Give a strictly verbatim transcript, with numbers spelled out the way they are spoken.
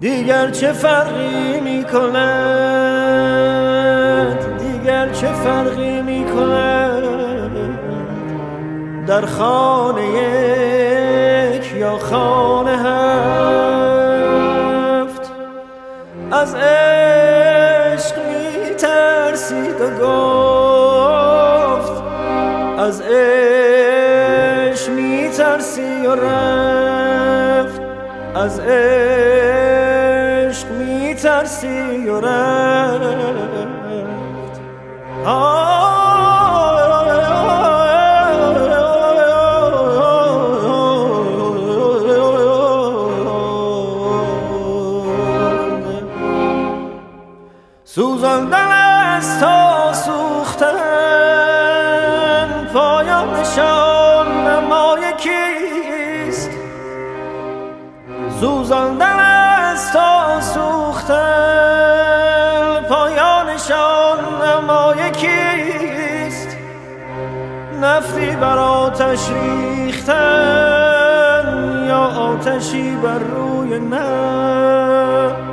دیگر چه فرقی می کند، دیگر چه فرقی می کند، در خانه یک یا خانه هفت. از عشق می ترسید و گفت، از عشق می ترسی و رفت، از عشق می ترسی و رفت. سوزاندن است تا سوختن، پایانشان نمای کیست؟ سوزاندن است تا سوختن، پایانشان نمای کیست؟ نفتی بر آتش ریختن یا آتشی بر روی نفت؟